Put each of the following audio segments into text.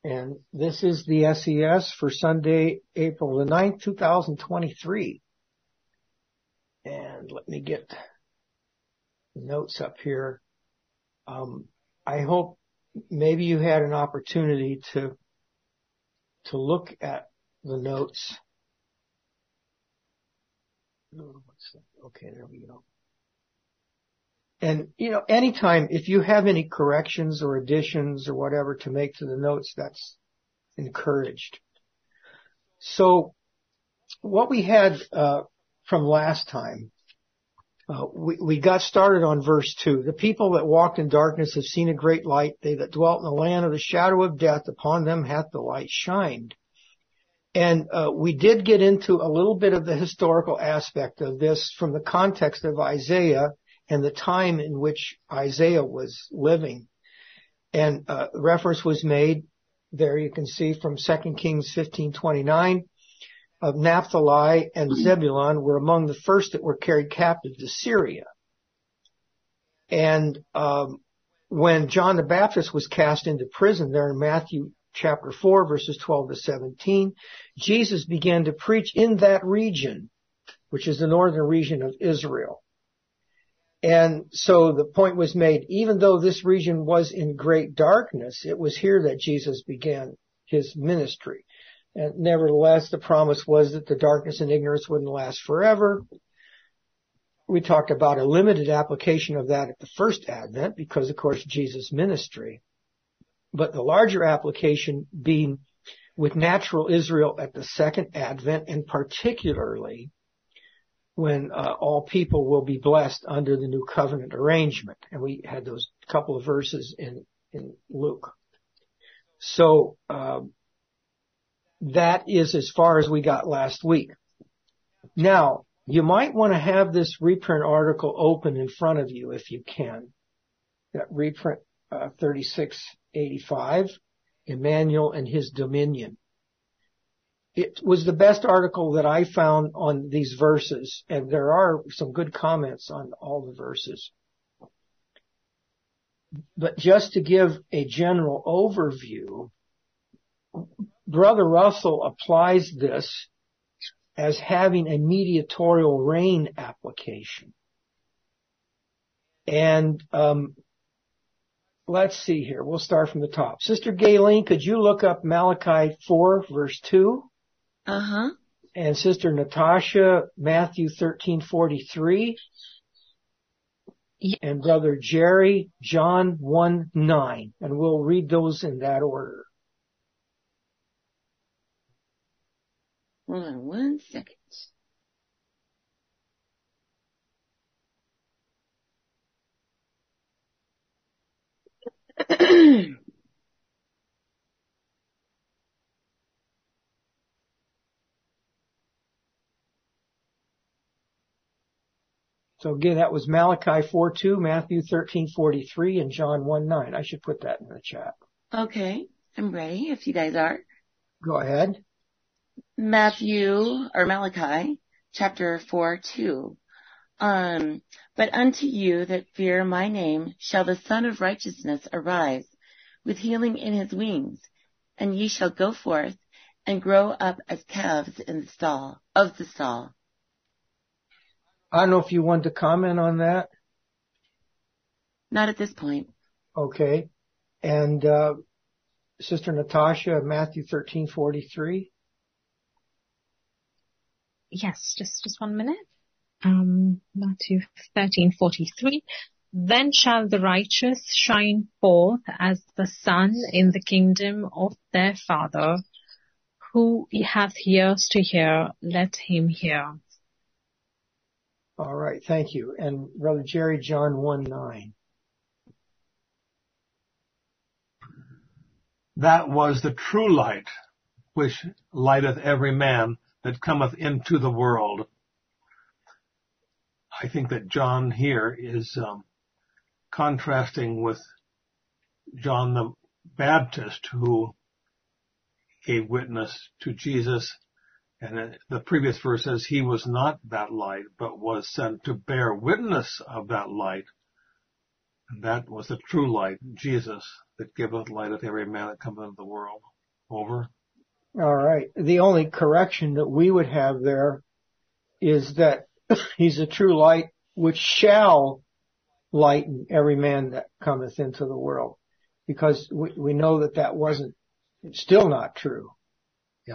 And this is the SES for Sunday, April the 9th, 2023. And let me get the notes up here. I hope maybe you had an opportunity to look at the notes. Okay, there we go. And, anytime, if you have any corrections or additions or whatever to make to the notes, that's encouraged. So what we had from last time, we got started on verse 2. The people that walked in darkness have seen a great light. They that dwelt in the land of the shadow of death, upon them hath the light shined. And we did get into a little bit of the historical aspect of this from the context of Isaiah and the time in which Isaiah was living. And reference was made, there you can see from 2 Kings 15:29, of Naphtali and Zebulun were among the first that were carried captive to Syria. And when John the Baptist was cast into prison there in Matthew chapter 4, verses 12 to 17, Jesus began to preach in that region, which is the northern region of Israel. And so the point was made, even though this region was in great darkness, it was here that Jesus began his ministry. And nevertheless, the promise was that the darkness and ignorance wouldn't last forever. We talked about a limited application of that at the first advent because, of course, Jesus' ministry. But the larger application being with natural Israel at the second advent, and particularly when all people will be blessed under the new covenant arrangement. And we had those couple of verses in Luke. So that is as far as we got last week. Now, you might want to have this reprint article open in front of you if you can. That reprint 3685, Emmanuel and His Dominion. It was the best article that I found on these verses, and there are some good comments on all the verses. But just to give a general overview, Brother Russell applies this as having a mediatorial reign application. And let's see here. We'll start from the top. Sister Gayleen, could you look up Malachi 4, verse 2? Uh-huh. And Sister Natasha, Matthew 13:43. Yeah. And Brother Jerry, John 1:9. And we'll read those in that order. Hold on 1 second. So again, that was Malachi 4:2, Matthew 13:43, and John 1:9. I should put that in the chat. Okay, I'm ready if you guys are. Go ahead. Malachi, chapter 4:2. But unto you that fear my name shall the Son of Righteousness arise with healing in his wings, and ye shall go forth and grow up as calves in the stall. I don't know if you want to comment on that. Not at this point. Okay. And Sister Natasha, Matthew 13:43. Yes, just 1 minute. Matthew 13:43. Then shall the righteous shine forth as the sun in the kingdom of their Father. Who hath ears to hear, let him hear. All right, thank you. And Brother Jerry, John 1:9. That was the true light, which lighteth every man that cometh into the world. I think that John here is contrasting with John the Baptist, who gave witness to Jesus. And the previous verse says he was not that light, but was sent to bear witness of that light. And that was the true light, Jesus, that giveth light unto every man that cometh into the world. Over. All right. The only correction that we would have there is that he's a true light which shall lighten every man that cometh into the world. Because we know that wasn't, it's still not true. Yeah.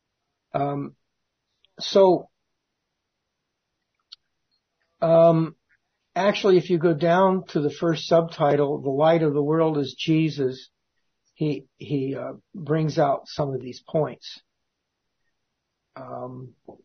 Actually, if you go down to the first subtitle, the light of the world is Jesus, he brings out some of these points. And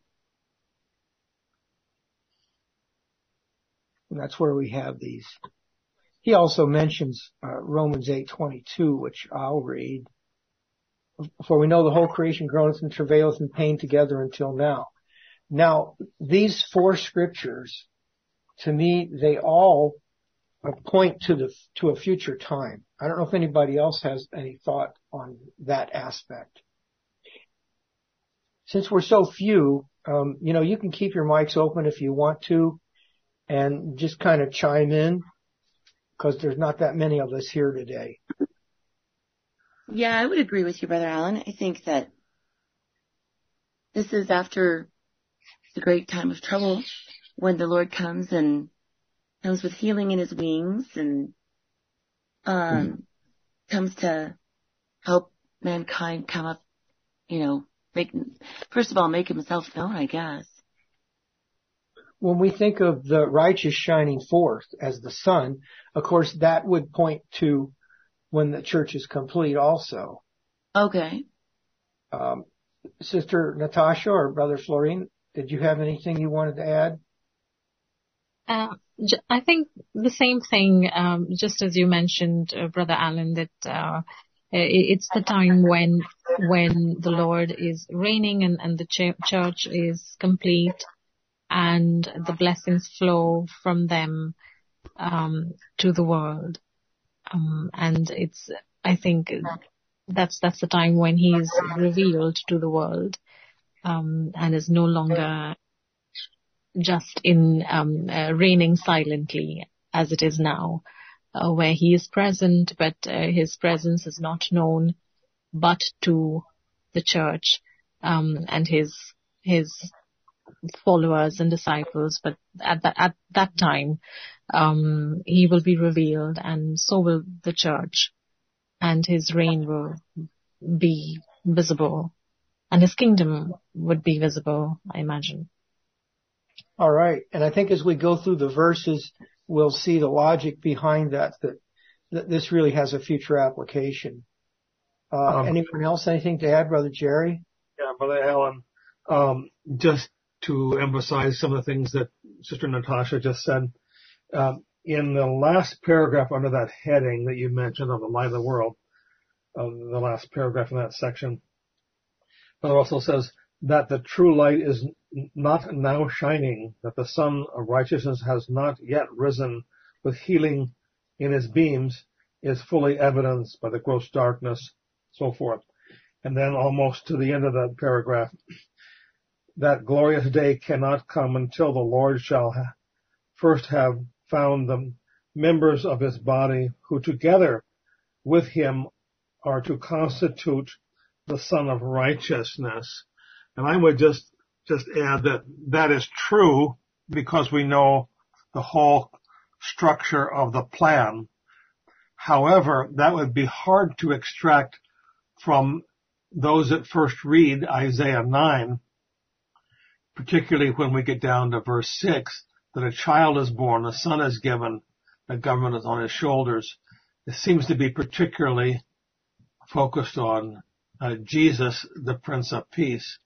that's where we have these. He also mentions Romans 8:22, which I'll read. For we know the whole creation groaneth and travaileth in pain together until now. Now, these four scriptures, to me, they all point to a future time. I don't know if anybody else has any thought on that aspect. Since we're so few, you can keep your mics open if you want to and just kind of chime in, because there's not that many of us here today. Yeah, I would agree with you, Brother Alan. I think that this is after the great time of trouble, when the Lord comes with healing in his wings and comes to help mankind come up, make himself known, I guess. When we think of the righteous shining forth as the sun, of course, that would point to when the church is complete also. Okay. Sister Natasha or Brother Florine, did you have anything you wanted to add? I think the same thing, just as you mentioned, Brother Alan, that it's the time when the Lord is reigning and the church is complete and the blessings flow from them to the world. And I think that's the time when he is revealed to the world, and is no longer just in reigning silently as it is now, where he is present, but his presence is not known but to the church and his followers and disciples. But at that time, he will be revealed, and so will the church, and his reign will be visible, and his kingdom would be visible, I imagine. All right. And I think as we go through the verses, we'll see the logic behind that this really has a future application. Anyone else, anything to add, Brother Jerry? Yeah, Brother Alan, just to emphasize some of the things that Sister Natasha just said, in the last paragraph under that heading that you mentioned of the light of the world, the last paragraph in that section, it also says that the true light is not now shining, that the sun of righteousness has not yet risen with healing in his beams, is fully evidenced by the gross darkness, so forth. And then almost to the end of that paragraph, that glorious day cannot come until the Lord shall first have found the members of his body who together with him are to constitute the Son of Righteousness. And I would just add that is true because we know the whole structure of the plan. However, that would be hard to extract from those that first read Isaiah 9, particularly when we get down to verse 6, that a child is born, a son is given, the government is on his shoulders. It seems to be particularly focused on Jesus, the Prince of Peace.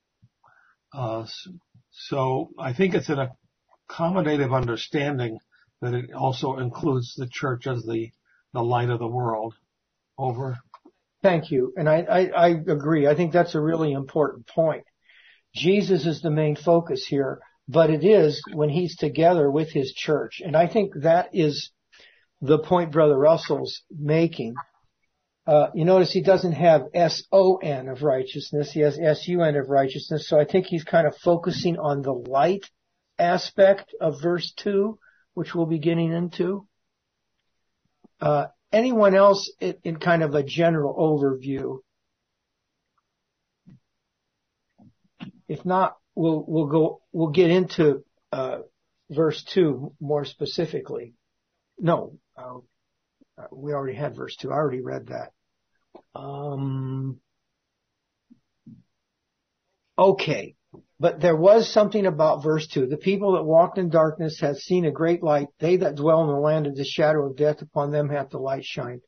So I think it's an accommodative understanding that it also includes the church as the light of the world. Over. Thank you. And I agree. I think that's a really important point. Jesus is the main focus here, but it is when he's together with his church. And I think that is the point Brother Russell's making. You notice he doesn't have S-O-N of righteousness. He has S-U-N of righteousness. So I think he's kind of focusing on the light aspect of verse 2, which we'll be getting into. anyone else in kind of a general overview? If not, we'll get into verse 2 more specifically. No, we already had verse 2. I already read that. Okay, but there was something about verse 2. The people that walked in darkness have seen a great light. They that dwell in the land of the shadow of death, upon them hath the light shined.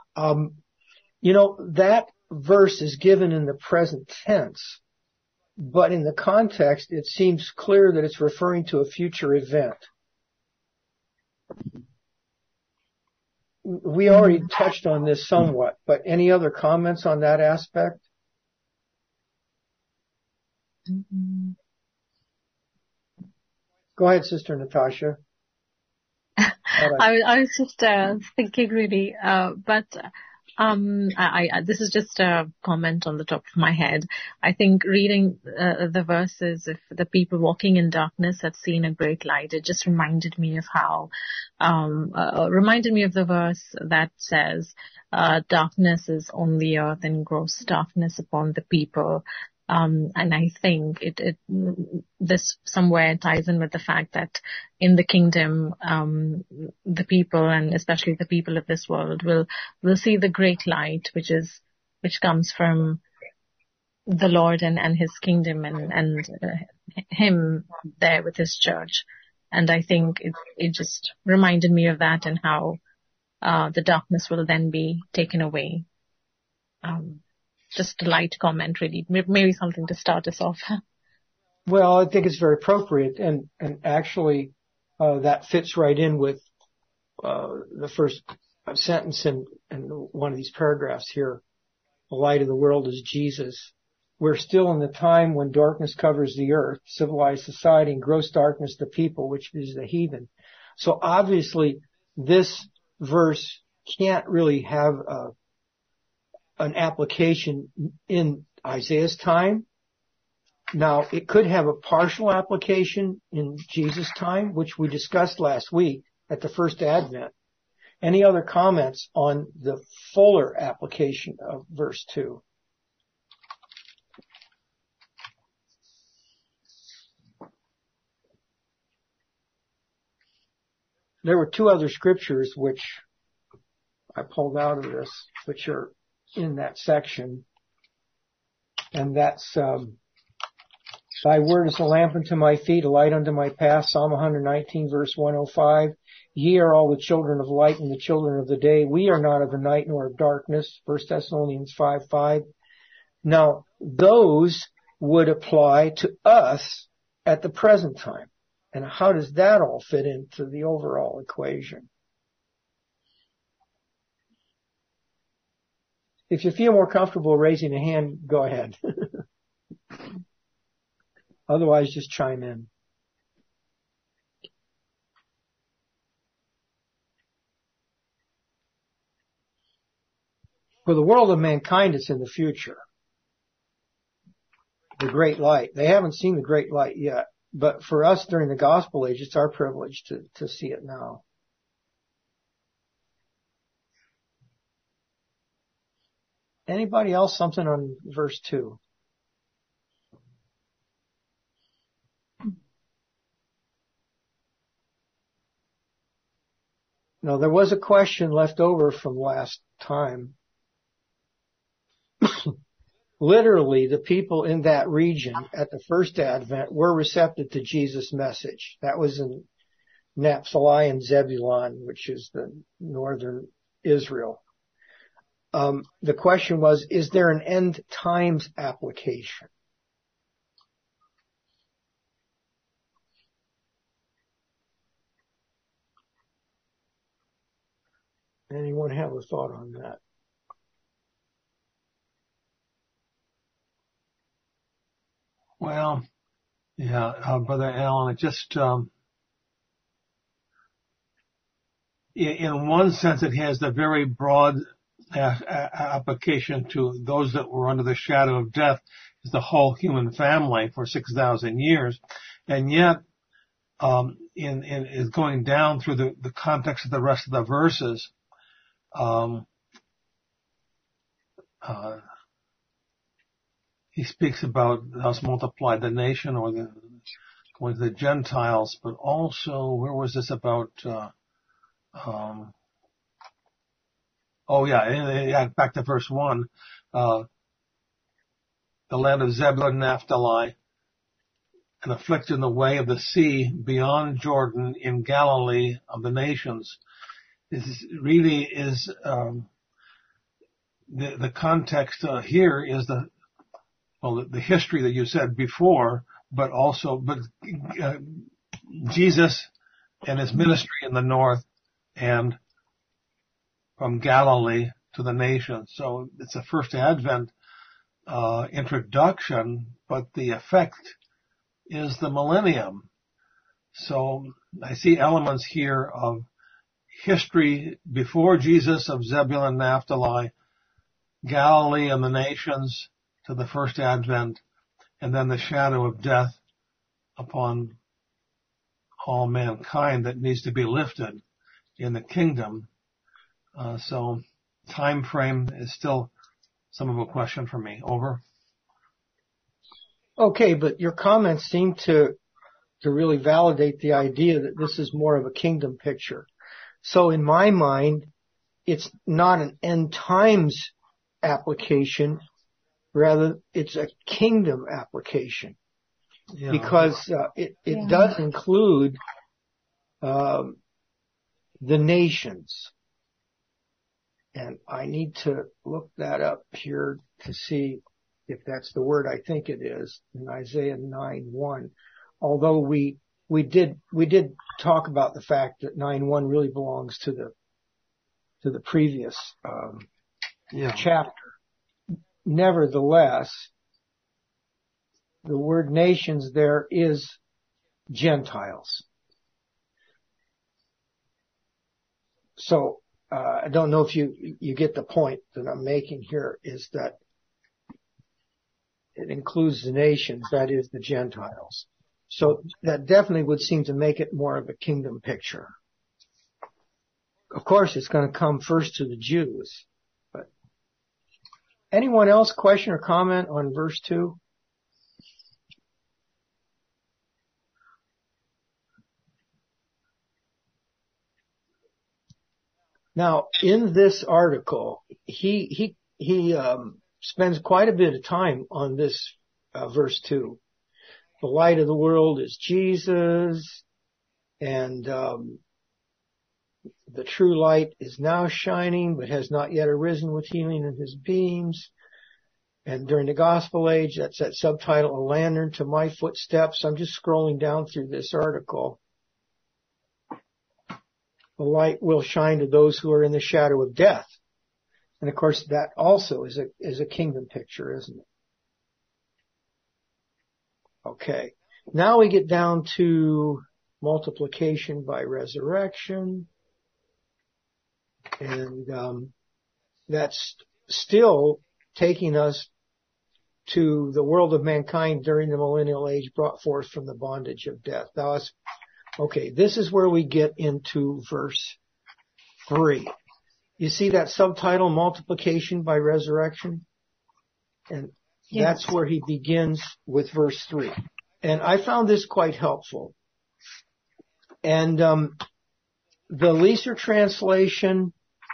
That verse is given in the present tense, but in the context, it seems clear that it's referring to a future event. We already touched on this somewhat, but any other comments on that aspect? Go ahead, Sister Natasha. I was just thinking really, but this is just a comment on the top of my head. I think reading the verses, if the people walking in darkness had seen a great light, it just reminded me of the verse that says, darkness is on the earth and gross darkness upon the people. And I think this somewhere ties in with the fact that in the kingdom, the people, and especially the people of this world, will see the great light, which comes from the Lord and his kingdom and him there with his church. And I think it just reminded me of that and how, the darkness will then be taken away. Just a light comment, really. Maybe something to start us off. Well, I think it's very appropriate, and actually that fits right in with the first sentence in one of these paragraphs here. The light of the world is Jesus. We're still in the time when darkness covers the earth, civilized society, and gross darkness the people, which is the heathen. So obviously, this verse can't really have an application in Isaiah's time. Now, it could have a partial application in Jesus' time, which we discussed last week at the first Advent. Any other comments on the fuller application of verse 2? There were two other scriptures which I pulled out of this, which are in that section, and that's thy word is a lamp unto my feet, a light unto my path, Psalm 119 verse 105. Ye are all the children of light and the children of the day. We are not of the night nor of darkness, 1 Thessalonians 5:5. Now, those would apply to us at the present time. And how does that all fit into the overall equation? If you feel more comfortable raising a hand, go ahead. Otherwise, just chime in. For the world of mankind, it's in the future. The great light. They haven't seen the great light yet. But for us during the gospel age, it's our privilege to see it now. Anybody else something on verse 2? No, there was a question left over from last time. Literally, the people in that region at the first Advent were receptive to Jesus' message. That was in Naphtali and Zebulun, which is the northern Israel. The question was, is there an end times application? Anyone have a thought on that? Well, yeah, Brother Alan, it just, in one sense, it has the very broad application to those that were under the shadow of death, is the whole human family for 6,000 years. And yet, is going down through the context of the rest of the verses, He speaks about us multiplied the nation or going to the Gentiles, but also, where was this about, back to verse 1, the land of Zebulun and Naphtali, and afflicted in the way of the sea beyond Jordan in Galilee of the nations. This really is, the context here is the history that you said before, but Jesus and his ministry in the north and from Galilee to the nations. So it's a first Advent introduction, but the effect is the millennium. So I see elements here of history before Jesus of Zebulun and Naphtali, Galilee and the nations to the first Advent, and then the shadow of death upon all mankind that needs to be lifted in the kingdom. So time frame is still some of a question for me. Over. Okay, but your comments seem to really validate the idea that this is more of a kingdom picture. So in my mind, it's not an end times application, rather it's a kingdom application. Yeah. Because it does include the nations. And I need to look that up here to see if that's the word I think it is in Isaiah 9:1. Although we did talk about the fact that 9:1 really belongs to the previous chapter. Nevertheless, the word nations there is Gentiles. So I don't know if you get the point that I'm making here, is that it includes the nations, that is the Gentiles. So that definitely would seem to make it more of a kingdom picture. Of course, it's going to come first to the Jews. But anyone else question or comment on verse 2? Now, in this article, he spends quite a bit of time on this verse 2. The light of the world is Jesus, and the true light is now shining, but has not yet arisen with healing in his beams. And during the gospel age, that's that subtitle, A Lantern to My Footsteps. I'm just scrolling down through this article. The light will shine to those who are in the shadow of death. And of course, that also is a kingdom picture, isn't it? Okay. Now we get down to multiplication by resurrection. And that's still taking us to the world of mankind during the millennial age, brought forth from the bondage of death. Okay, this is where we get into verse 3. You see that subtitle, multiplication by resurrection? And that's where he begins with verse 3. And I found this quite helpful. And the Leeser translation,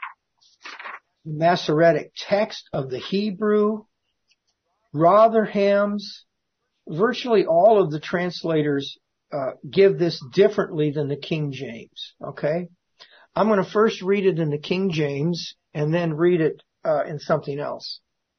Masoretic text of the Hebrew, Rotherham's, virtually all of the translators give this differently than the King James. Okay? I'm going to first read it in the King James and then read it in something else.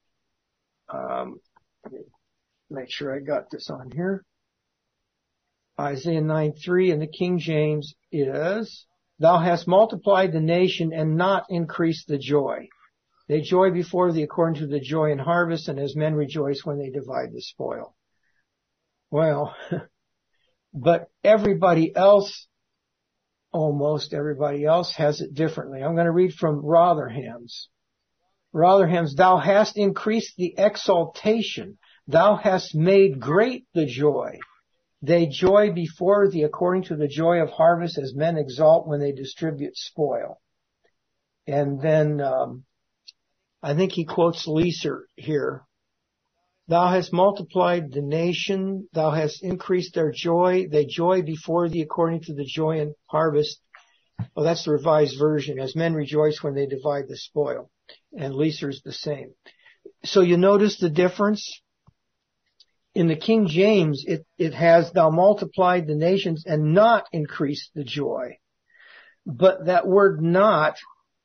Make sure I got this on here. Isaiah 9:3 in the King James is, Thou hast multiplied the nation and not increased the joy. They joy before thee according to the joy in harvest, and as men rejoice when they divide the spoil. Well, but everybody else, almost everybody else, has it differently. I'm going to read from Rotherham's. Rotherham's, Thou hast increased the exaltation. Thou hast made great the joy. They joy before thee according to the joy of harvest, as men exalt when they distribute spoil. And then, I think he quotes Leeser here. Thou hast multiplied the nation. Thou hast increased their joy. They joy before thee according to the joy in harvest. Well, that's the Revised Version. As men rejoice when they divide the spoil. And Leeser's the same. So you notice the difference? In the King James, it has, thou multiplied the nations and not increased the joy. But that word not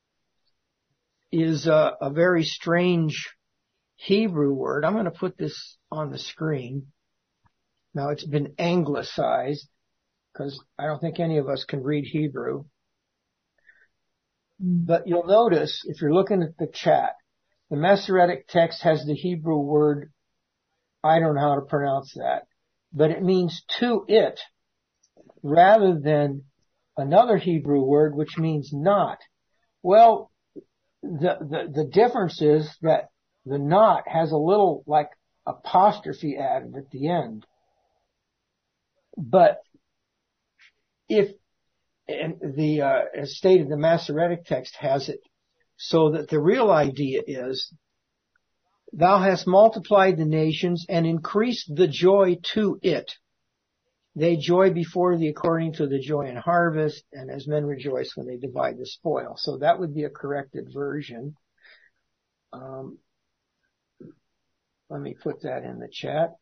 is a very strange Hebrew word. I'm going to put this on the screen. Now it's been anglicized because I don't think any of us can read Hebrew. But you'll notice if you're looking at the chat, the Masoretic text has the Hebrew word, I don't know how to pronounce that, but it means to it rather than another Hebrew word which means not. Well, the difference is that the not has a little like apostrophe added at the end. But if as stated, the Masoretic text has it so that the real idea is, thou hast multiplied the nations and increased the joy to it. They joy before thee according to the joy in harvest, and as men rejoice when they divide the spoil. So that would be a corrected version. Let me put that in the chat.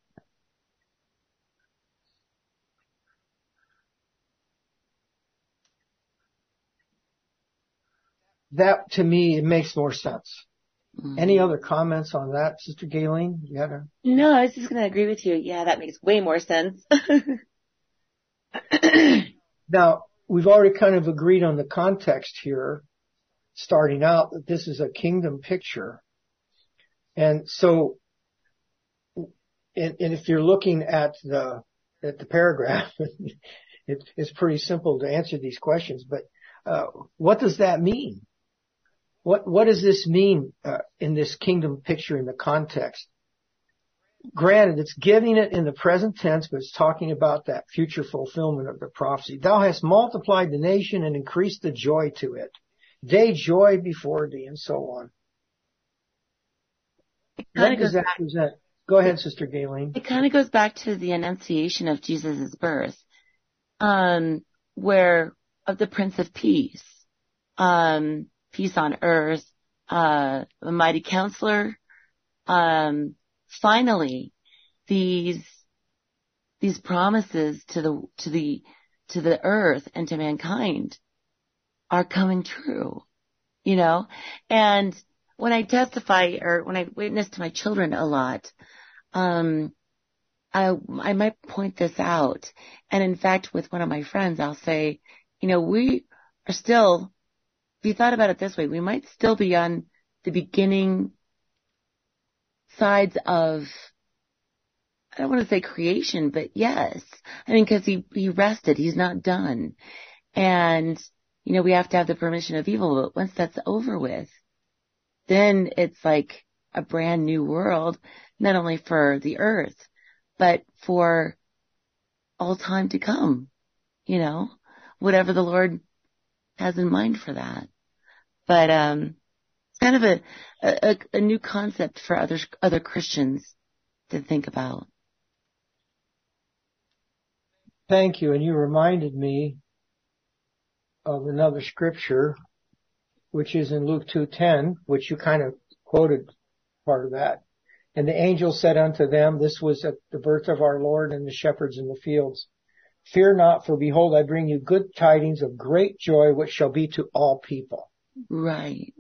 That, to me, it makes more sense. Mm-hmm. Any other comments on that, Sister Gayleen? No, I was just going to agree with you. Yeah, that makes way more sense. Now, we've already kind of agreed on the context here, starting out, that this is a kingdom picture. And so, and if you're looking at the paragraph, it's pretty simple to answer these questions, but what does that mean? What does this mean in this kingdom picture in the context? Granted, it's giving it in the present tense, but it's talking about that future fulfillment of the prophecy. Thou hast multiplied the nation and increased the joy to it. They joy before thee, and so on. What does that present? Go ahead, Sister Gayleen. It kind of goes back to the annunciation of Jesus' birth, where of the Prince of Peace, peace on earth, a mighty counselor. Finally, these promises to the earth and to mankind are coming true, you know. And when I testify or when I witness to my children a lot, I might point this out. And in fact, with one of my friends, I'll say, you know, we are still, if you thought about it this way, we might still be on the beginning sides of, I don't want to say creation, but yes. I mean, because he rested. He's not done. And, you know, we have to have the permission of evil. But once that's over with, then it's like a brand new world, not only for the earth, but for all time to come, you know, whatever the Lord has in mind for that. But, it's kind of a new concept for other Christians to think about. Thank you. And you reminded me of another scripture, which is in Luke 2:10, which you kind of quoted part of that. And the angel said unto them, this was at the birth of our Lord, and the shepherds in the fields, fear not, for behold, I bring you good tidings of great joy, which shall be to all people. Right.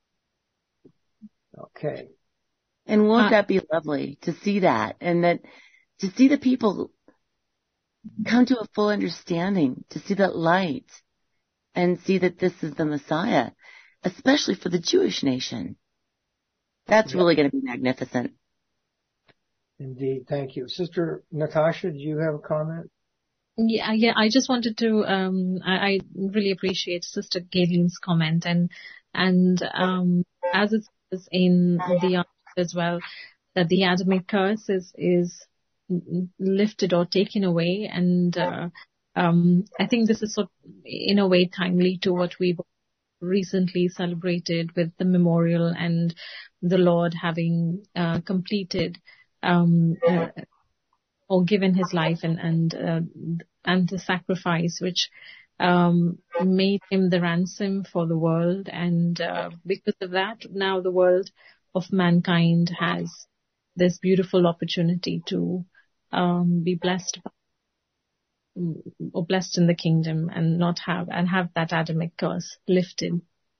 Okay. And won't that be lovely to see that, and that to see the people come to a full understanding, to see that light and see that this is the Messiah, especially for the Jewish nation. That's really going to be magnificent. Indeed. Thank you. Sister Natasha, do you have a comment? Yeah. I just wanted to, I really appreciate Sister Galen's comment, and as it says in the answer as well, that the Adamic curse is lifted or taken away, and I think this is sort of, in a way, timely to what we were recently celebrated with the memorial and the Lord having completed or given his life and the sacrifice which made him the ransom for the world. And because of that, now the world of mankind has this beautiful opportunity to be blessed or blessed in the kingdom and have that Adamic curse lifted.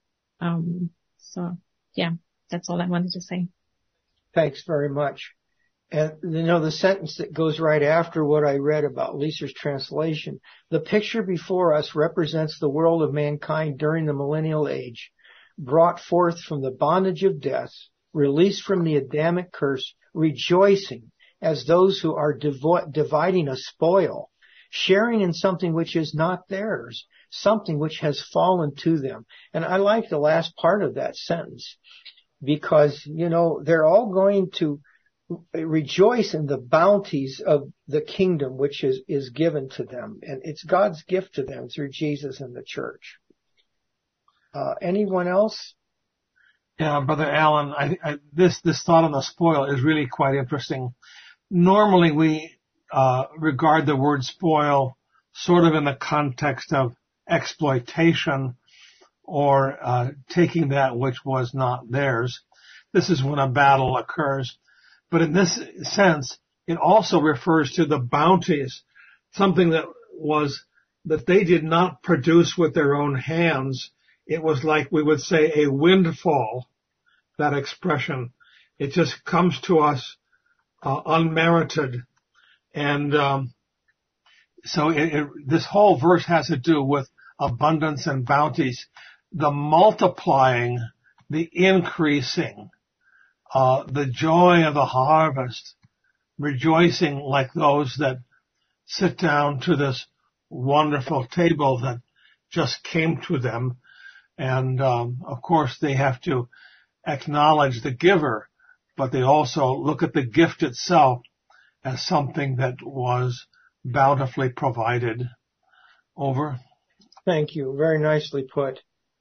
So yeah, that's all I wanted to say. Thanks very much. And the sentence that goes right after what I read about Lisa's translation, the picture before us represents the world of mankind during the millennial age, brought forth from the bondage of death, released from the Adamic curse, rejoicing as those who are dividing a spoil, sharing in something which is not theirs, something which has fallen to them. And I like the last part of that sentence because, they're all going to rejoice in the bounties of the kingdom which is given to them. And it's God's gift to them through Jesus and the church. Anyone else? Yeah, Brother Alan, this thought on the spoil is really quite interesting. Normally we regard the word spoil sort of in the context of exploitation or taking that which was not theirs. This is when a battle occurs. But in this sense, it also refers to the bounties, something that they did not produce with their own hands. It was like we would say a windfall, that expression. It just comes to us unmerited. And so this whole verse has to do with abundance and bounties, the multiplying, the increasing, the joy of the harvest, rejoicing like those that sit down to this wonderful table that just came to them. And of course they have to acknowledge the giver, but they also look at the gift itself as something that was bountifully provided. Over. Thank you. Very nicely put.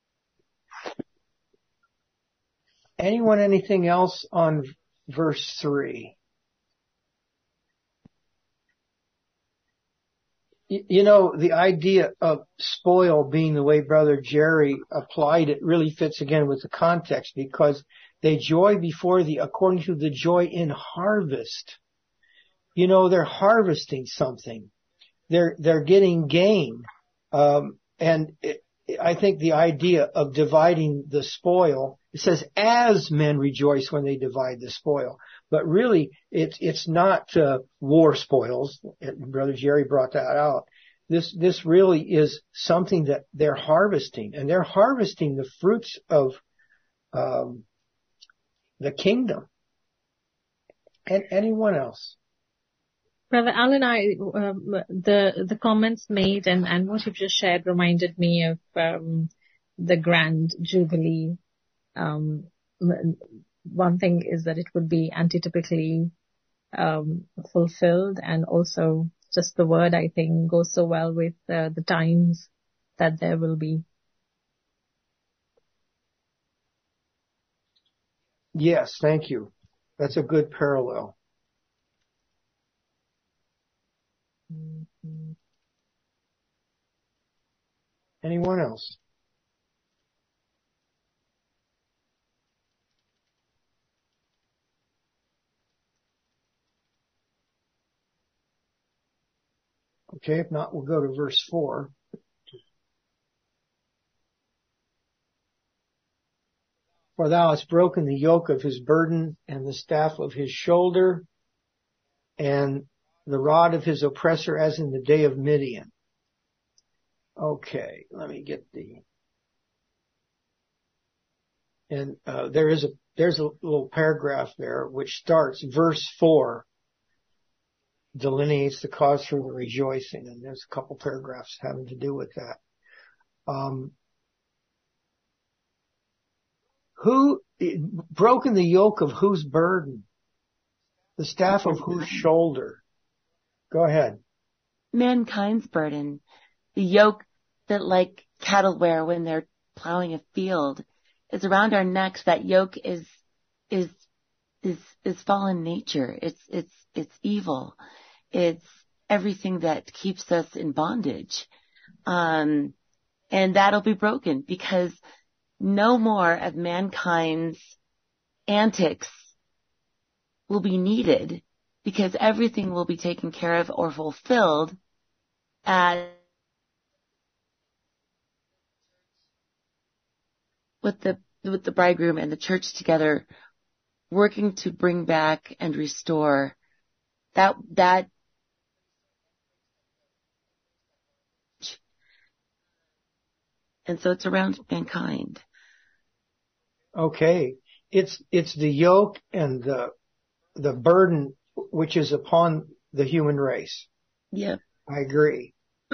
Anyone, anything else on verse 3? The idea of spoil being the way Brother Jerry applied it really fits again with the context, because they joy before according to the joy in harvest. They're harvesting something. They're getting gain. I think the idea of dividing the spoil, it says as men rejoice when they divide the spoil, but really it's not war spoils. Brother Jerry brought that out. This really is something that they're harvesting, and they're harvesting the fruits of the kingdom. And anyone else? Brother Alan, the comments made and what you've just shared reminded me of the Grand Jubilee. One thing is that it would be antitypically fulfilled, and also just the word, I think, goes so well with the times that there will be. Yes, thank you. That's a good parallel. Anyone else? Okay, if not, we'll go to verse 4. For thou hast broken the yoke of his burden and the staff of his shoulder and the rod of his oppressor as in the day of Midian. Okay, let me get and there's a little paragraph there which starts, verse 4 delineates the cause for the rejoicing, and there's a couple paragraphs having to do with that. Who broken the yoke of whose burden? The staff of whose shoulder? Go ahead. Mankind's burden. The yoke that like cattle wear when they're plowing a field. It's around our necks. That yoke is fallen nature. It's evil. It's everything that keeps us in bondage. And that'll be broken because no more of mankind's antics will be needed because everything will be taken care of or fulfilled with the bridegroom and the church together working to bring back and restore that and so it's around mankind. Okay. It's the yoke and the burden which is upon the human race. Yep. I agree.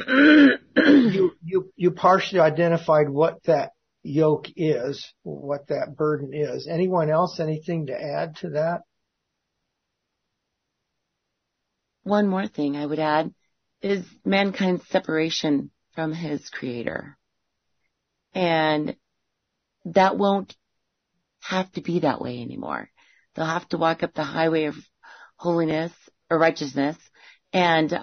You partially identified what that yoke is, what that burden is. Anyone else, anything to add to that? One more thing I would add is mankind's separation from his creator. And that won't have to be that way anymore. They'll have to walk up the highway of holiness or righteousness and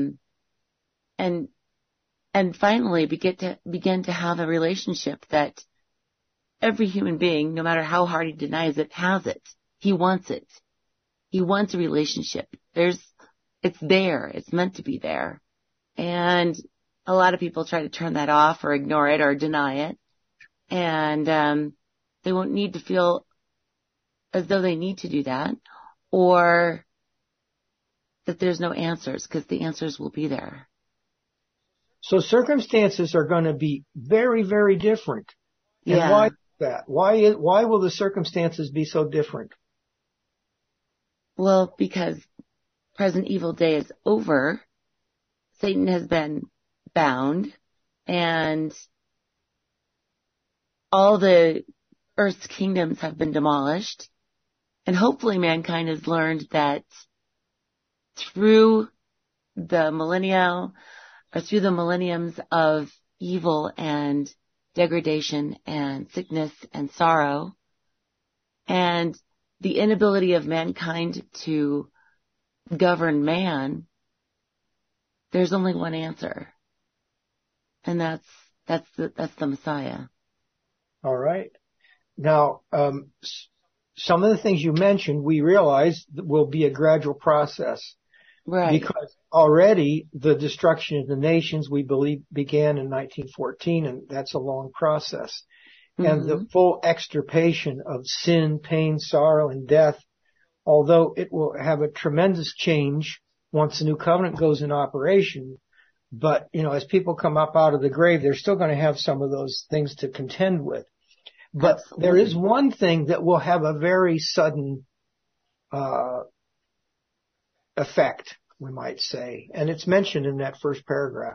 finally begin to have a relationship that every human being, no matter how hard he denies it, has it. He wants it. He wants a relationship. It's there. It's meant to be there. And a lot of people try to turn that off or ignore it or deny it. And they won't need to feel as though they need to do that or that there's no answers because the answers will be there. So circumstances are going to be very, very different. And Yeah. why is that? Why will the circumstances be so different? Well, because present evil day is over. Satan has been bound and all the earth's kingdoms have been demolished. And hopefully mankind has learned that through the millenniums of evil and degradation and sickness and sorrow and the inability of mankind to govern man, there's only one answer. And that's the Messiah. All right. Now, some of the things you mentioned, we realize will be a gradual process. Right. Because already the destruction of the nations, we believe, began in 1914, and that's a long process. Mm-hmm. And the full extirpation of sin, pain, sorrow, and death, although it will have a tremendous change once the new covenant goes in operation, but, as people come up out of the grave, they're still going to have some of those things to contend with. But Absolutely. There is one thing that will have a very sudden effect, we might say, and it's mentioned in that first paragraph.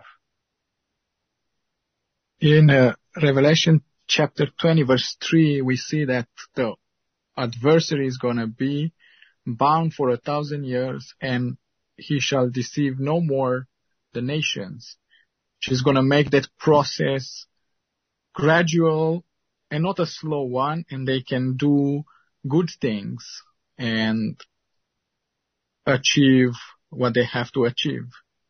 In Revelation chapter 20, verse 3, we see that the adversary is going to be bound for 1,000 years, and he shall deceive no more the nations. She's going to make that process gradual and not a slow one, and they can do good things and achieve what they have to achieve.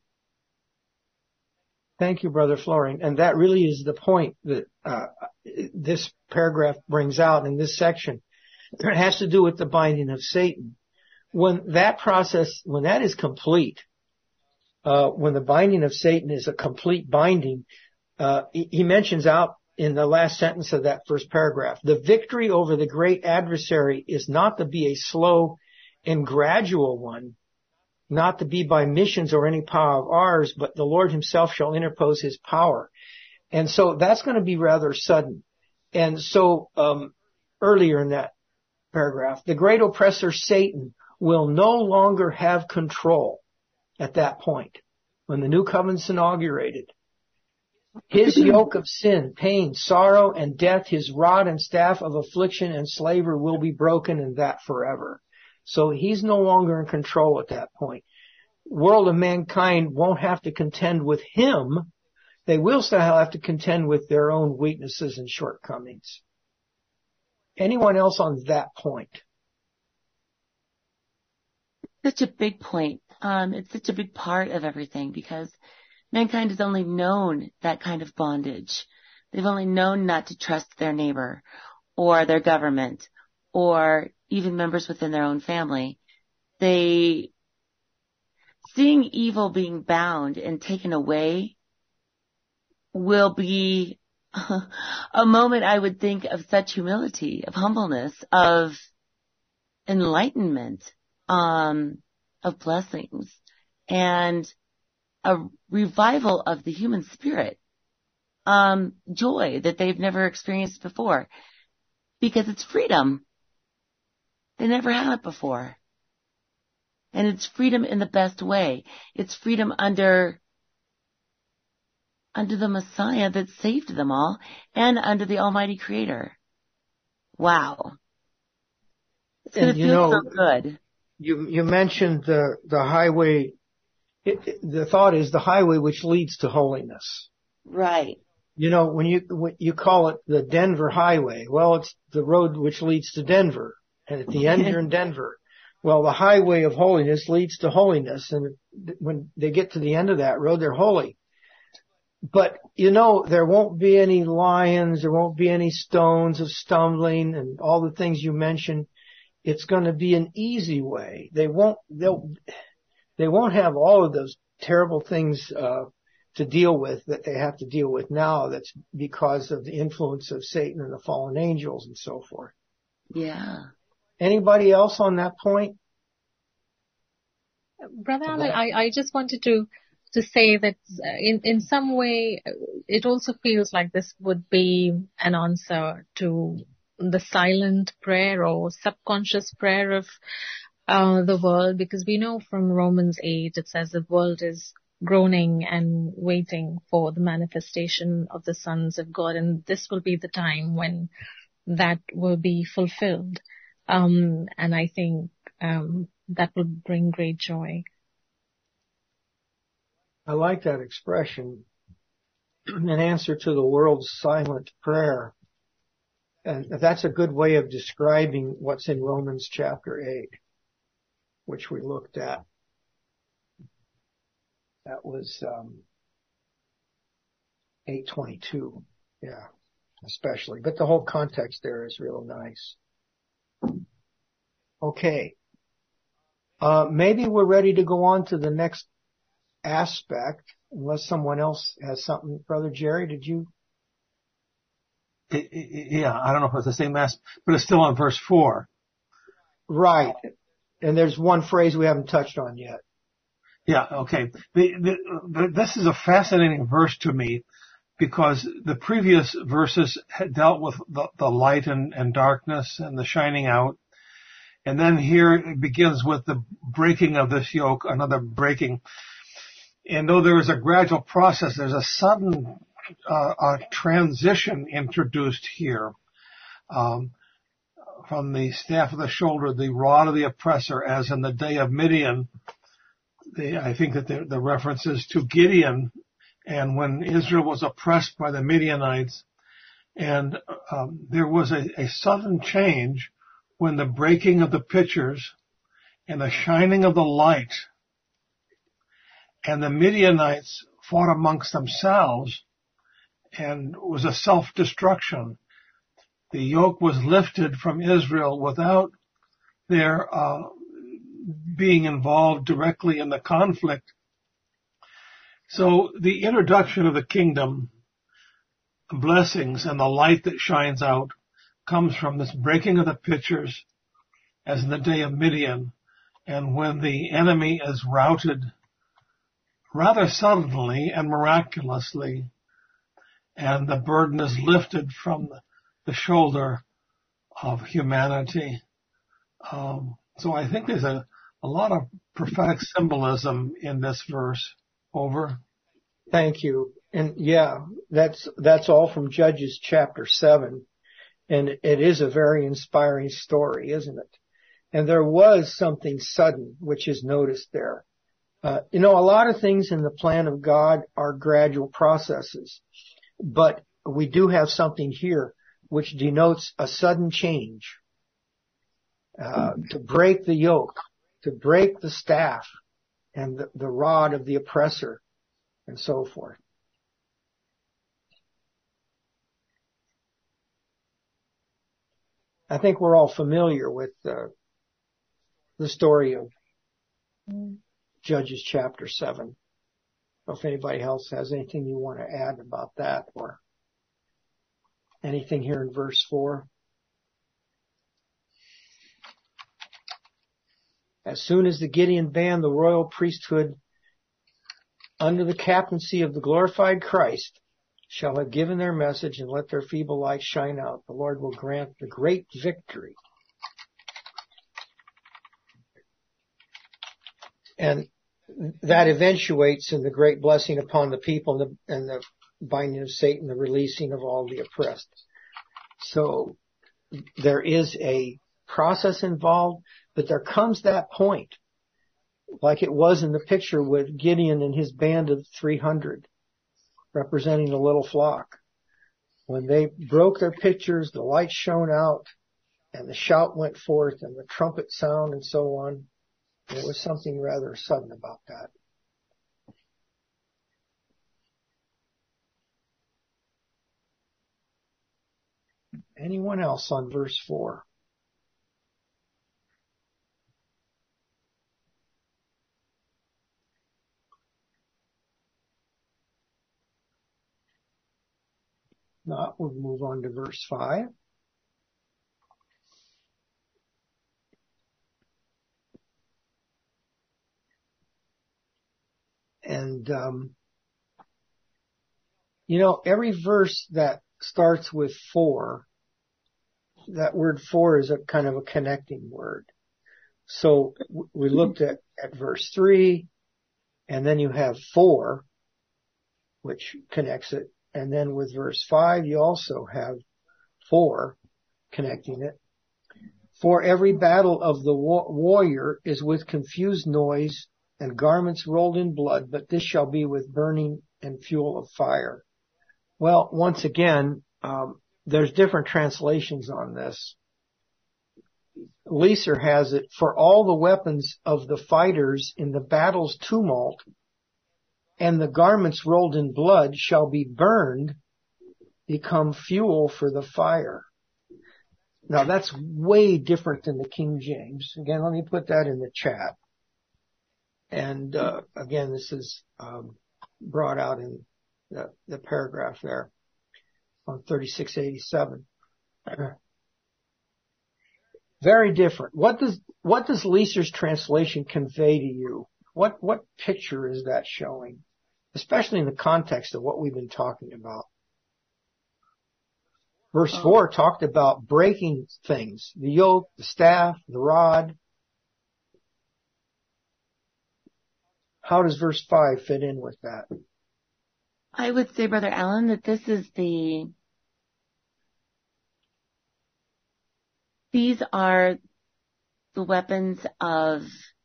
Thank you, Brother Florian. And that really is the point that this paragraph brings out in this section. It has to do with the binding of Satan. When that is complete, when the binding of Satan is a complete binding, he mentions out in the last sentence of that first paragraph, the victory over the great adversary is not to be a slow and gradual one, not to be by missions or any power of ours, but the Lord himself shall interpose his power. And so that's going to be rather sudden. And so, earlier in that paragraph, the great oppressor Satan will no longer have control at that point when the new covenant's inaugurated. His yoke of sin, pain, sorrow, and death, his rod and staff of affliction and slavery will be broken, and that forever. So he's no longer in control at that point. World of mankind won't have to contend with him. they will still have to contend with their own weaknesses and shortcomings. Anyone else on that point? Such a big point. It's such a big part of everything because mankind has only known that kind of bondage. They've only known not to trust their neighbor or their government or even members within their own family. Seeing evil being bound and taken away will be a moment, I would think, of such humility, of humbleness, of enlightenment, of blessings, and a revival of the human spirit, joy that they've never experienced before, because it's freedom. They never had it before. And it's freedom in the best way. It's freedom under the Messiah that saved them all and under the Almighty Creator. Wow. It's going to feel so good. You mentioned the highway. The thought is the highway which leads to holiness. Right. When you call it the Denver Highway, well, it's the road which leads to Denver. And at the end, you're in Denver. Well, the highway of holiness leads to holiness. And when they get to the end of that road, they're holy. But, there won't be any lions. There won't be any stones of stumbling and all the things you mentioned. It's going to be an easy way. They won't have all of those terrible things, to deal with that they have to deal with now. That's because of the influence of Satan and the fallen angels and so forth. Yeah. Anybody else on that point? Brother Alan, I just wanted to say that in some way it also feels like this would be an answer to the silent prayer or subconscious prayer of the world, because we know from Romans 8 it says the world is groaning and waiting for the manifestation of the sons of God, and this will be the time when that will be fulfilled. And I think that will bring great joy. I like that expression, an answer to the world's silent prayer. And that's a good way of describing what's in Romans chapter 8, which we looked at. That was 8:22, yeah, especially. But the whole context there is real nice. Okay. Maybe we're ready to go on to the next aspect, unless someone else has something. Brother Jerry, did you? Yeah, I don't know if it's the same aspect, but it's still on verse 4. Right. And there's one phrase we haven't touched on yet. Yeah, okay. This is a fascinating verse to me because the previous verses had dealt with the light and darkness and the shining out. And then here it begins with the breaking of this yoke, another breaking. And though there is a gradual process, there's a sudden transition introduced here. From the staff of the shoulder, the rod of the oppressor, as in the day of Midian. I think that the reference is to Gideon and when Israel was oppressed by the Midianites. And there was a sudden change when the breaking of the pitchers and the shining of the light, and the Midianites fought amongst themselves, and it was a self-destruction. The yoke was lifted from Israel without their being involved directly in the conflict. So the introduction of the kingdom, blessings, and the light that shines out comes from this breaking of the pitchers, as in the day of Midian, and when the enemy is routed rather suddenly and miraculously, and the burden is lifted from the shoulder of humanity. So I think there's a lot of prophetic symbolism in this verse. Over. Thank you. And yeah, that's all from Judges chapter 7. And it is a very inspiring story, isn't it? And there was something sudden, which is noticed there. A lot of things in the plan of God are gradual processes, but we do have something here which denotes a sudden change, to break the yoke, to break the staff and the rod of the oppressor, and so forth. I think we're all familiar with the story of Judges chapter 7. If anybody else has anything you want to add about that, or anything here in verse 4. As soon as the Gideon band, the royal priesthood, under the captaincy of the glorified Christ, shall have given their message and let their feeble light shine out, the Lord will grant the great victory. And that eventuates in the great blessing upon the people and the binding of Satan, the releasing of all the oppressed. So there is a process involved, but there comes that point, like it was in the picture with Gideon and his band of 300, representing the little flock. When they broke their pitchers, the light shone out, and the shout went forth, and the trumpet sound, and so on. There was something rather sudden about that. Anyone else on verse 4? Not, we'll move on to verse 5. And, every verse that starts with 4, that word 4 is a kind of a connecting word. So we looked at verse 3, and then you have 4, which connects it. And then with verse 5, you also have 4 connecting it. For every battle of the warrior is with confused noise and garments rolled in blood, but this shall be with burning and fuel of fire. Well, once again, there's different translations on this. Leeser has it, for all the weapons of the fighters in the battle's tumult and the garments rolled in blood shall be burned, become fuel for the fire. Now that's way different than the King James. Again, let me put that in the chat. And again, this is brought out in the paragraph there on 3687. Very different. What does Leeser's translation convey to you? What picture is that showing? Especially in the context of what we've been talking about. Verse 4 talked about breaking things, the yoke, the staff, the rod. How does verse 5 fit in with that? I would say, Brother Allen, that these are the weapons of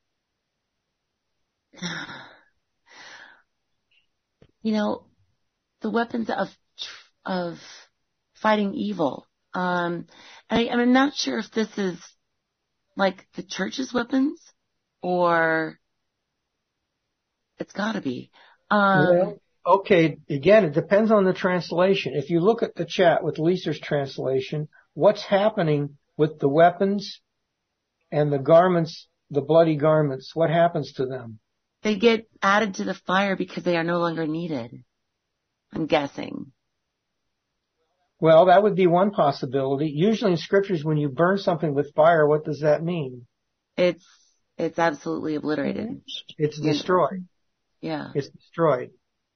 the weapons of fighting evil. I'm not sure if this is like the church's weapons, or it's gotta be. Well, okay, again, it depends on the translation. If you look at the chat with Leeser's translation, what's happening with the weapons and the garments, the bloody garments? What happens to them? They get added to the fire because they are no longer needed, I'm guessing. Well, that would be one possibility. Usually in scriptures, when you burn something with fire, what does that mean? It's absolutely obliterated. It's destroyed. Yeah. It's destroyed.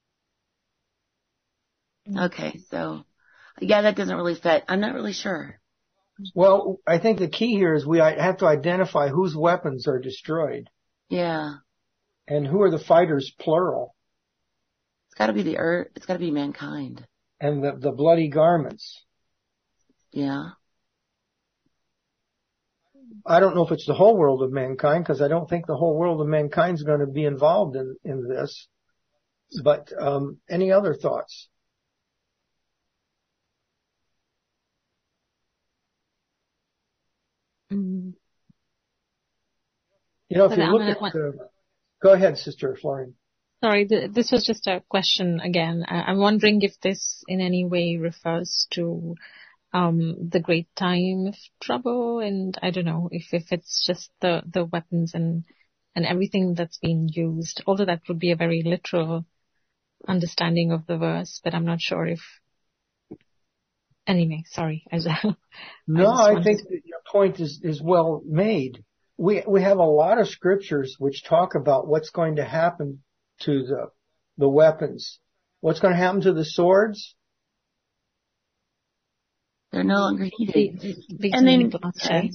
Okay, so, yeah, that doesn't really fit. I'm not really sure. Well, I think the key here is we have to identify whose weapons are destroyed. Yeah. And who are the fighters, plural. It's gotta be the earth. It's gotta be mankind. And the bloody garments. Yeah. I don't know if it's the whole world of mankind, because I don't think the whole world of mankind is going to be involved in this. But any other thoughts? Mm. You know, if you look at go ahead, Sister Florian. Sorry, this was just a question again. I'm wondering if this in any way refers to the great time of trouble, and I don't know if it's just the weapons and everything that's being used, although that would be a very literal understanding of the verse, but I'm not sure if... Anyway, sorry. No, I think that your point is well made. We have a lot of scriptures which talk about what's going to happen to the weapons. What's going to happen to the swords? They're no longer needed. And then,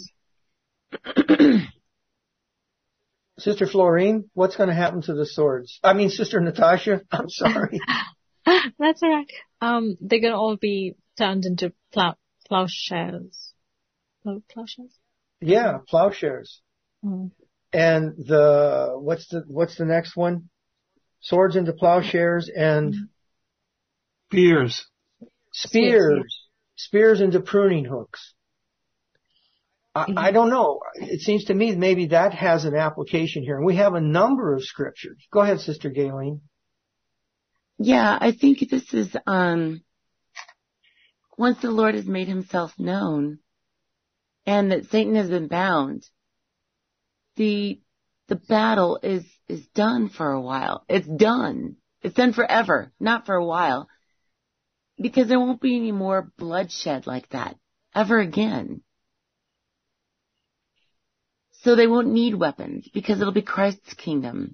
Sister Florine, what's going to happen to the swords? I mean, Sister Natasha, I'm sorry. That's all right. They're going to all be turned into plowshares. Plowshares? Yeah, plowshares. Mm. And what's the next one? Swords into plowshares and spears into pruning hooks. I don't know. It seems to me maybe that has an application here. And we have a number of scriptures. Go ahead, Sister Gayleen. Yeah, I think this is, once the Lord has made himself known and that Satan has been bound, the battle is done for a while. It's done. It's done forever, not for a while. Because there won't be any more bloodshed like that ever again. So they won't need weapons because it'll be Christ's kingdom.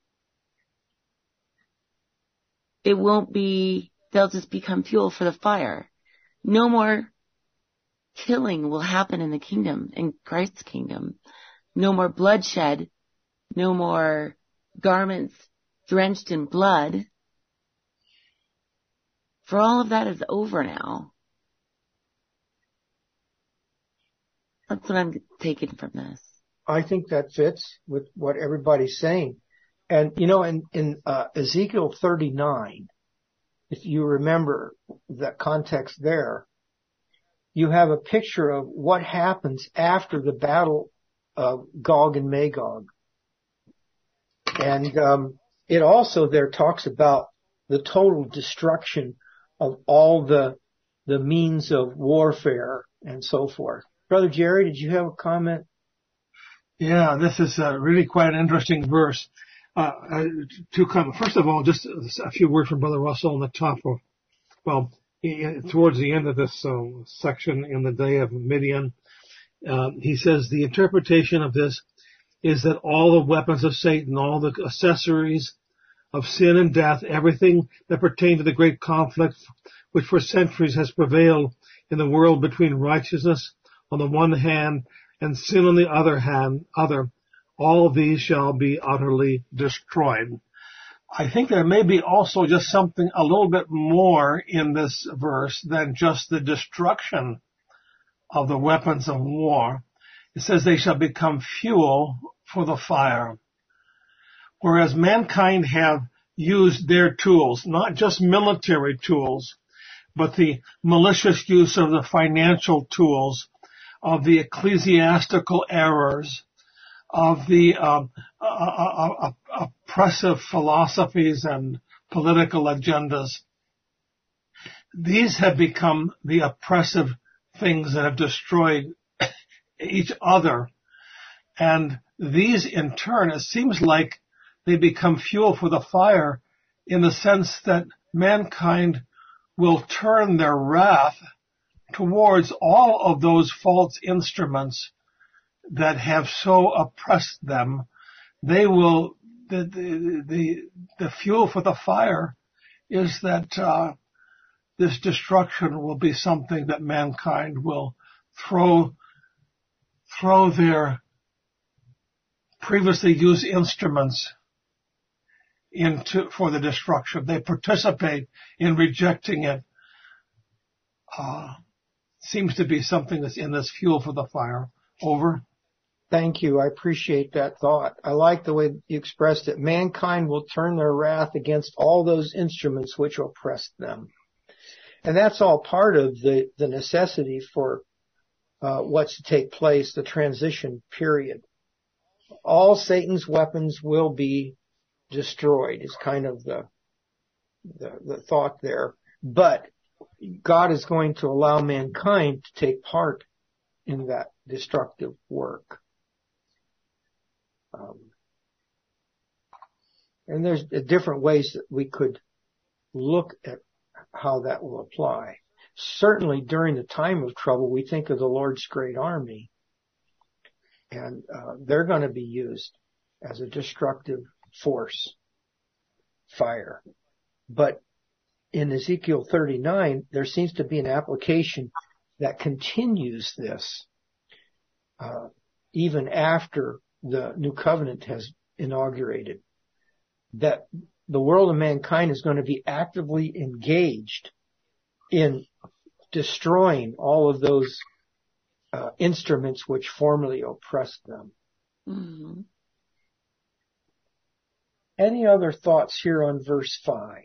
It won't be, they'll just become fuel for the fire. No more killing will happen in the kingdom, in Christ's kingdom. No more bloodshed. No more garments drenched in blood. For all of that is over now. That's what I'm taking from this. I think that fits with what everybody's saying. And, you know, in Ezekiel 39, if you remember that context there, you have a picture of what happens after the battle of Gog and Magog. And it also there talks about the total destruction of all the means of warfare and so forth. Brother Jerry, did you have a comment? Yeah, this is really quite an interesting verse. To come, first of all, just a few words from Brother Russell on the top of, well, towards the end of this section in the day of Midian, he says the interpretation of this is that all the weapons of Satan, all the accessories of sin and death, everything that pertained to the great conflict which for centuries has prevailed in the world between righteousness on the one hand and sin on the other hand, all of these shall be utterly destroyed. I think there may be also just something a little bit more in this verse than just the destruction of the weapons of war. It says they shall become fuel for the fire. Whereas mankind have used their tools, not just military tools, but the malicious use of the financial tools, of the ecclesiastical errors, of the oppressive philosophies and political agendas. These have become the oppressive things that have destroyed each other. And these in turn, it seems like they become fuel for the fire in the sense that mankind will turn their wrath towards all of those false instruments that have so oppressed them. They will, the fuel for the fire is that this destruction will be something that mankind will throw their previously used instruments into for the destruction. They participate in rejecting it. Seems to be something that's in this fuel for the fire. Over. Thank you. I appreciate that thought. I like the way you expressed it. Mankind will turn their wrath against all those instruments which oppress them. And that's all part of the necessity for what's to take place, the transition period. All Satan's weapons will be destroyed is kind of the thought there. But God is going to allow mankind to take part in that destructive work. And there's different ways that we could look at how that will apply. Certainly during the time of trouble, we think of the Lord's great army, and they're going to be used as a destructive force, fire. But in Ezekiel 39, there seems to be an application that continues this even after the new covenant has inaugurated, that the world of mankind is going to be actively engaged in destroying all of those instruments which formerly oppressed them. Mm-hmm. Any other thoughts here on verse 5?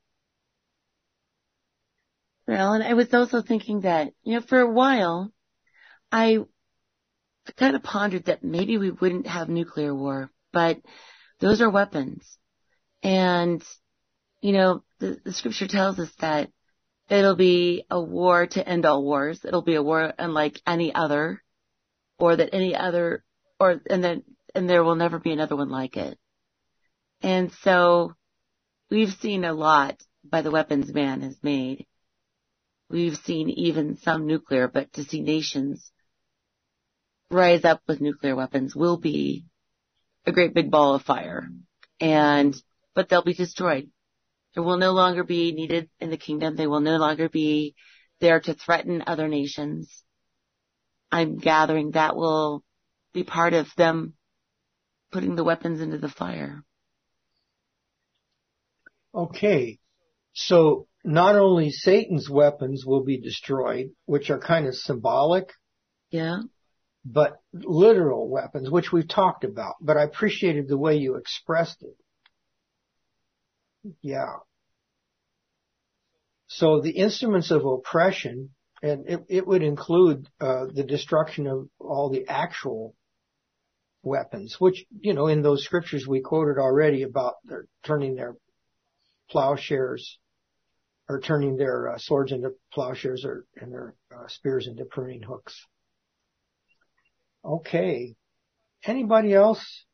Well, and I was also thinking that, for a while, I kind of pondered that maybe we wouldn't have nuclear war, but those are weapons. And, the scripture tells us that it'll be a war to end all wars. It'll be a war unlike any other, and there will never be another one like it. And so we've seen a lot by the weapons man has made. We've seen even some nuclear, but to see nations rise up with nuclear weapons will be a great big ball of fire. But they'll be destroyed. They will no longer be needed in the kingdom. They will no longer be there to threaten other nations. I'm gathering that will be part of them putting the weapons into the fire. Okay. So not only Satan's weapons will be destroyed, which are kind of symbolic. Yeah. But literal weapons, which we've talked about. But I appreciated the way you expressed it. Yeah. So the instruments of oppression, and it would include the destruction of all the actual weapons, which, in those scriptures we quoted already about turning their plowshares, or turning their swords into plowshares, and their spears into pruning hooks. Okay. Anybody else?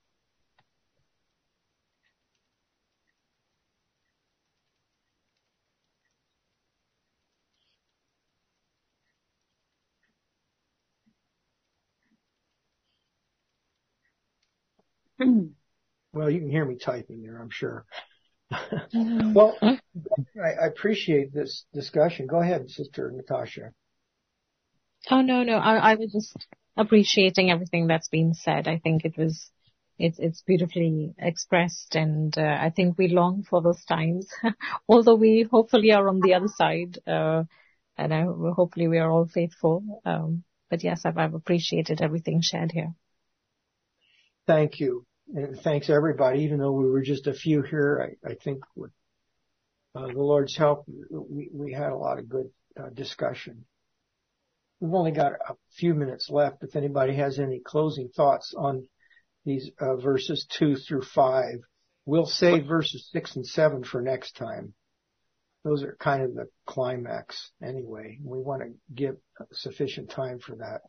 Well, you can hear me typing there, I'm sure. Well, I appreciate this discussion. Go ahead, Sister Natasha. Oh, no. I was just appreciating everything that's been said. I think it's beautifully expressed, and I think we long for those times, although we hopefully are on the other side, and hopefully we are all faithful. But yes, I've appreciated everything shared here. Thank you. And thanks everybody, even though we were just a few here. I think with the Lord's help, we had a lot of good discussion. We've only got a few minutes left. If anybody has any closing thoughts on these verses 2 through 5, we'll save verses 6 and 7 for next time. Those are kind of the climax anyway. We want to give sufficient time for that.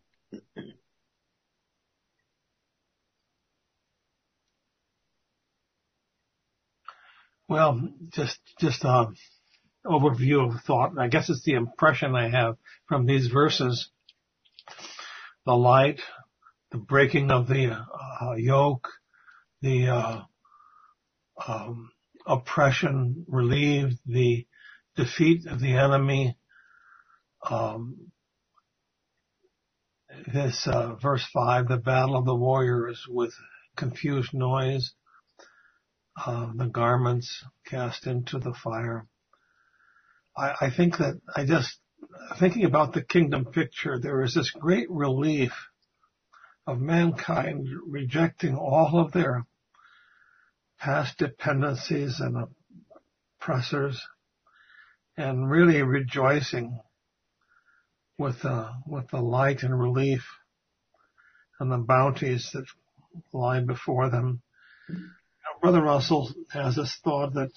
Well, just overview of thought. I guess it's the impression I have from these verses. The light, the breaking of the yoke, the oppression relieved, the defeat of the enemy. This verse 5, the battle of the warriors with confused noise. The garments cast into the fire. I think that thinking about the kingdom picture, there is this great relief of mankind rejecting all of their past dependencies and oppressors, and really rejoicing with the light and relief and the bounties that lie before them. Brother Russell has this thought that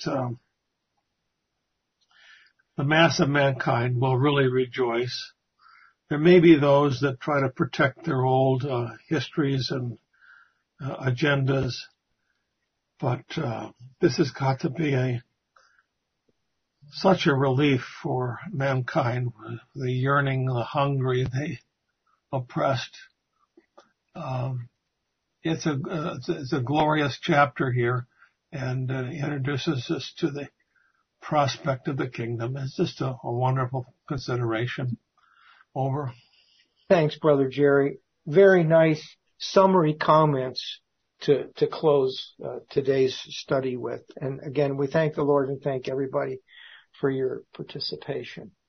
the mass of mankind will really rejoice. There may be those that try to protect their old histories and agendas, but this has got to be such a relief for mankind, the yearning, the hungry, the oppressed. It's a glorious chapter here, and introduces us to the prospect of the kingdom. It's just a wonderful consideration. Over. Thanks, Brother Jerry. Very nice summary comments to close today's study with. And again, we thank the Lord and thank everybody for your participation.